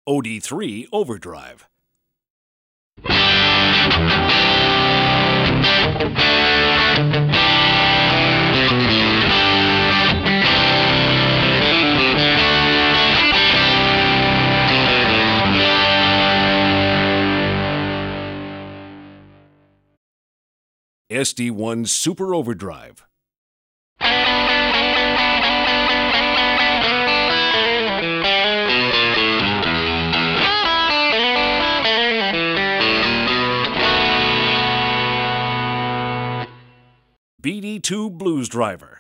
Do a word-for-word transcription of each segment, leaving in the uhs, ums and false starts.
O D three Overdrive. S D one Super Overdrive. B D two Blues Driver.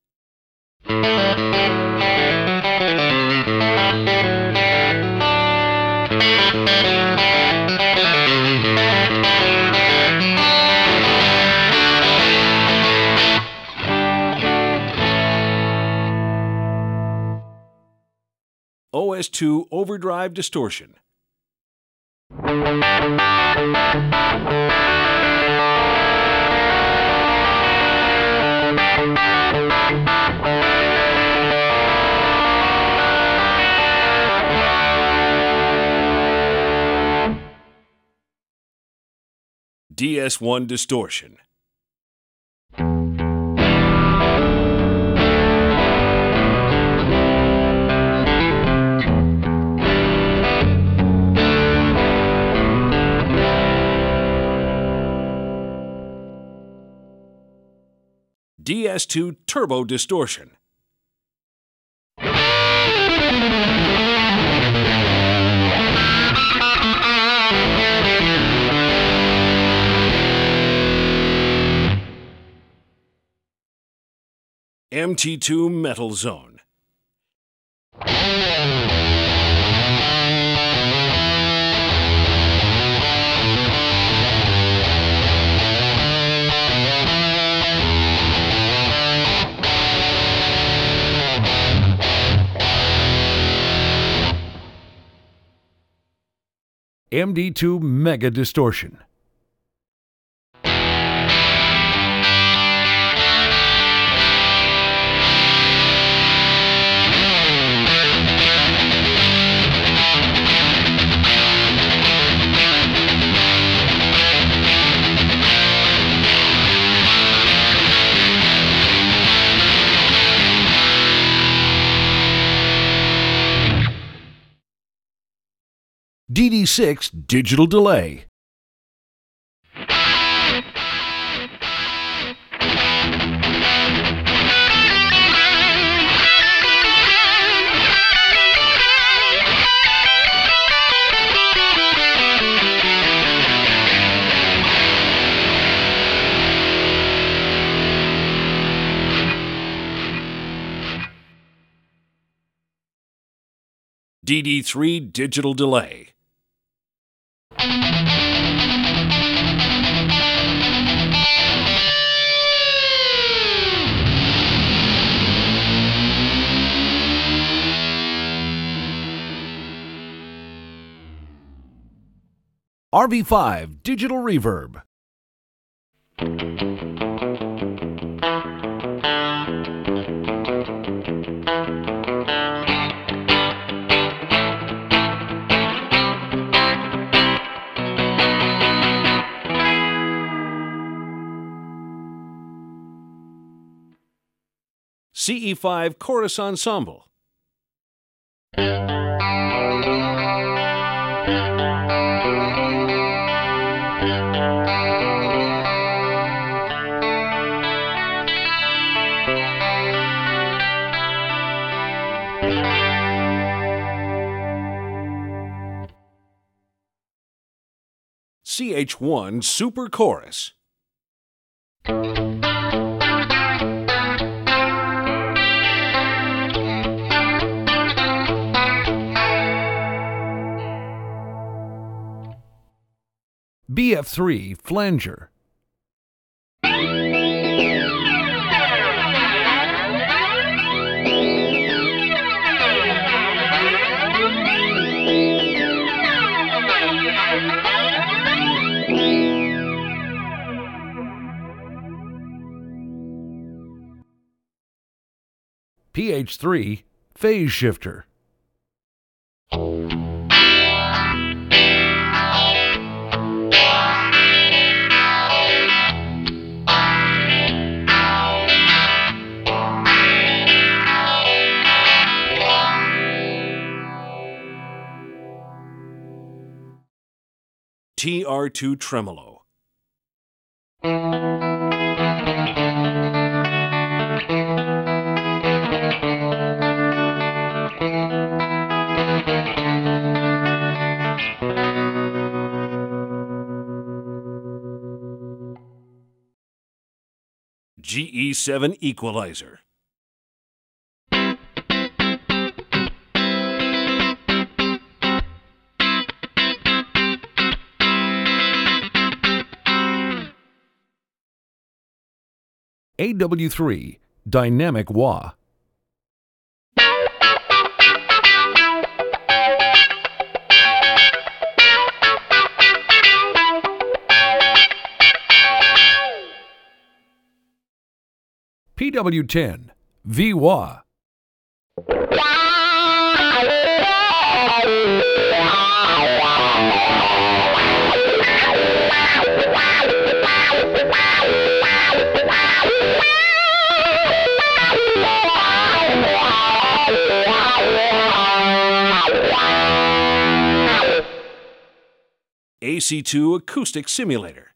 O S two Overdrive Distortion. D S one Distortion. D S two Turbo Distortion. M T two Metal Zone. M D two Mega Distortion. D D six Digital Delay. D D three Digital Delay. R V five Digital Reverb. C E five Chorus Ensemble. C H one Super Chorus. B F three Flanger. P H three Phase Shifter. T R two Tremolo. G E seven Equalizer. A W three Dynamic Wah. P W ten V-Wah. A C two Acoustic Simulator.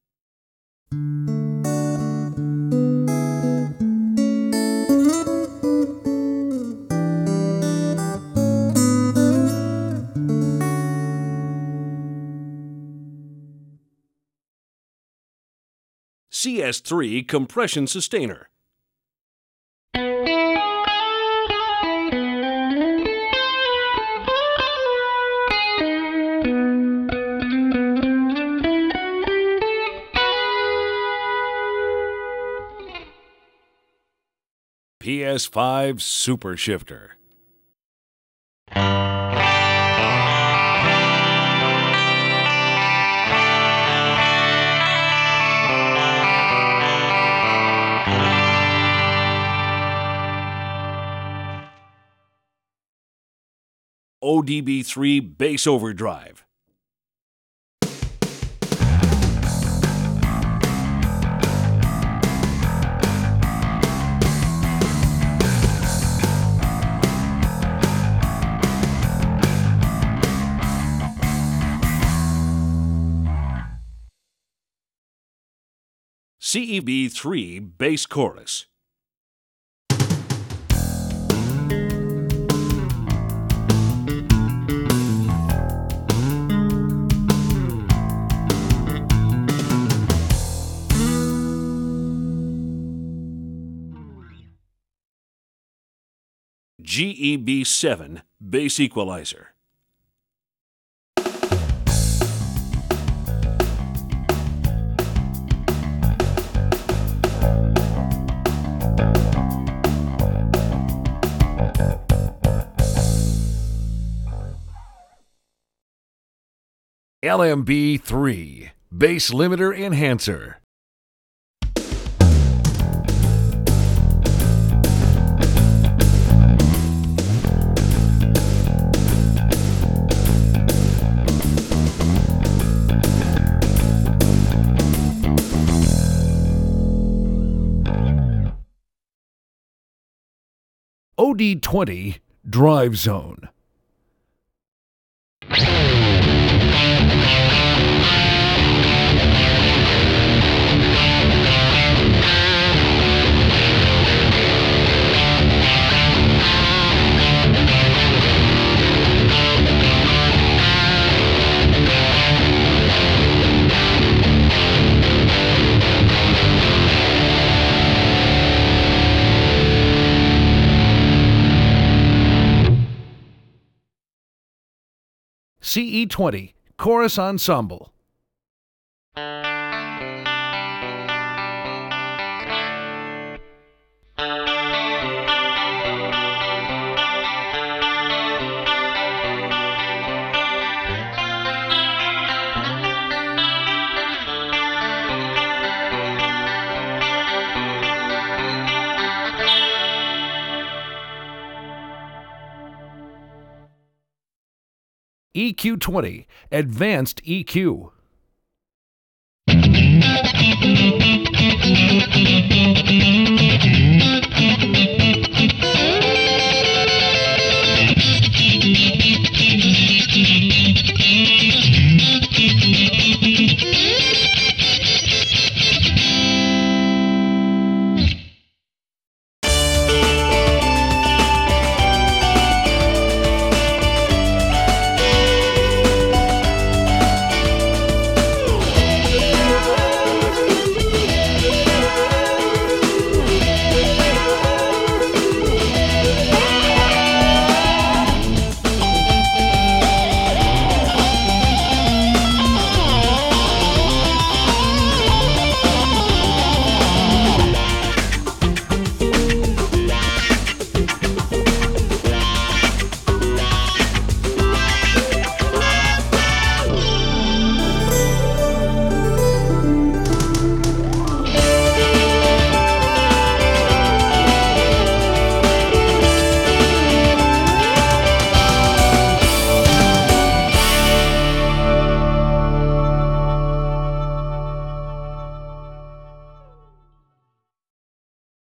C S three Compression Sustainer. P S five Super Shifter. O D B three Bass Overdrive. C E B three Bass Chorus. G E B seven Bass Equalizer. L M B three Bass Limiter Enhancer. O D twenty Drive Zone. C E twenty Chorus Ensemble. E Q twenty Advanced E Q.